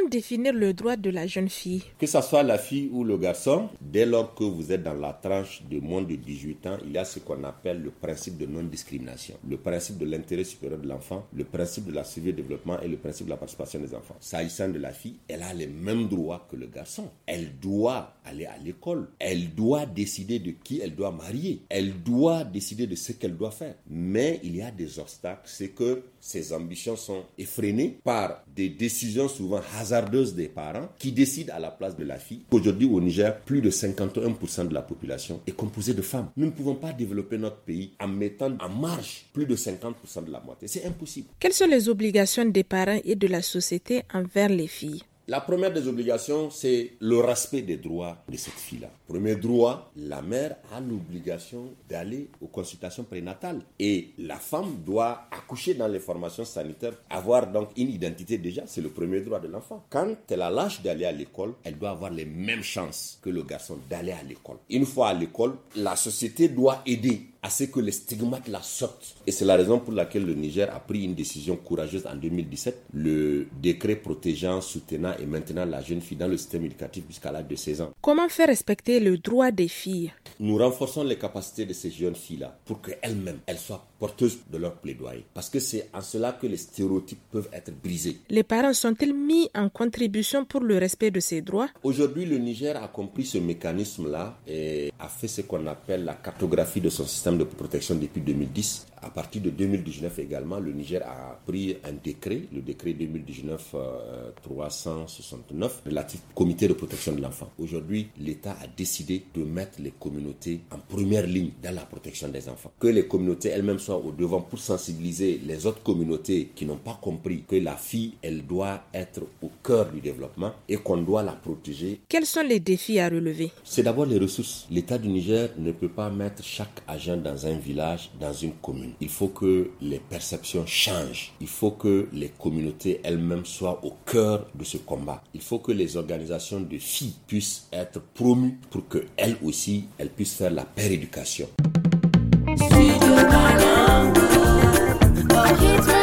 définir le droit de la jeune fille? Que ce soit la fille ou le garçon, dès lors que vous êtes dans la tranche de moins de 18 ans, il y a ce qu'on appelle le principe de non-discrimination, le principe de l'intérêt supérieur de l'enfant, le principe de la survie et développement et le principe de la participation des enfants. S'agissant de la fille, elle a les mêmes droits que le garçon. Elle doit aller à l'école. Elle doit décider de qui elle doit marier. Elle doit décider de ce qu'elle doit faire. Mais il y a des obstacles, c'est que ses ambitions sont effrénées par des décisions souvent hasardeuses des parents qui décident à la place de la fille. Aujourd'hui au Niger, plus de 51% de la population est composée de femmes. Nous ne pouvons pas développer notre pays en mettant en marge plus de 50% de la moitié. C'est impossible. Quelles sont les obligations des parents et de la société envers les filles? La première des obligations, c'est le respect des droits de cette fille-là. Premier droit, la mère a l'obligation d'aller aux consultations prénatales. Et la femme doit accoucher dans les formations sanitaires, avoir donc une identité déjà, c'est le premier droit de l'enfant. Quand elle a l'âge d'aller à l'école, elle doit avoir les mêmes chances que le garçon d'aller à l'école. Une fois à l'école, la société doit aider à ce que les stigmates la sortent. Et c'est la raison pour laquelle le Niger a pris une décision courageuse en 2017, le décret protégeant, soutenant et maintenant la jeune fille dans le système éducatif jusqu'à l'âge de 16 ans. Comment faire respecter le droit des filles? Nous renforçons les capacités de ces jeunes filles-là pour qu'elles-mêmes, elles soient porteuses de leur plaidoyer. Parce que c'est en cela que les stéréotypes peuvent être brisés. Les parents sont-ils mis en contribution pour le respect de ces droits? Aujourd'hui, le Niger a compris ce mécanisme-là et a fait ce qu'on appelle la cartographie de son système de protection depuis 2010. À partir de 2019 également, le Niger a pris un décret, le décret 2019-369, relatif au comité de protection de l'enfant. Aujourd'hui, l'État a décidé de mettre les communautés en première ligne dans la protection des enfants. Que les communautés elles-mêmes soient au devant pour sensibiliser les autres communautés qui n'ont pas compris que la fille, elle doit être au cœur du développement et qu'on doit la protéger. Quels sont les défis à relever? C'est d'abord les ressources. L'État du Niger ne peut pas mettre chaque agent dans un village, dans une commune. Il faut que les perceptions changent. Il faut que les communautés elles-mêmes soient au cœur de ce combat. Il faut que les organisations de filles puissent être promues pour qu'elles aussi, elles puissent faire la péréducation.